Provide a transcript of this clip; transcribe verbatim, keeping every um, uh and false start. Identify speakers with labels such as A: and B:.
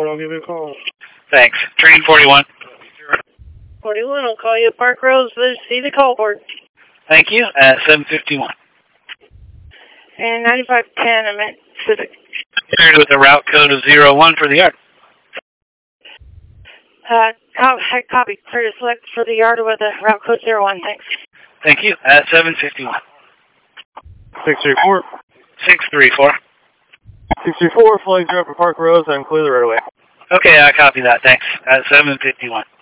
A: forty-one, I'll give you a call.
B: Thanks. Train forty-one.
C: forty-one, I'll call you at Park Rose to see the culvert.
B: Thank you. At seven fifty-one.
C: And ninety-five ten, I meant Civic.
B: With a route code of zero one for the yard.
C: Uh, oh, I copy. Clear to select for the yard with a route code zero one, thanks.
B: Thank you. At seven fifty-one.
A: six three four.
B: six three four.
A: six three four, flying direct for Park Rose and clear the right away.
B: Okay, I copy that. Thanks. At seven fifty-one.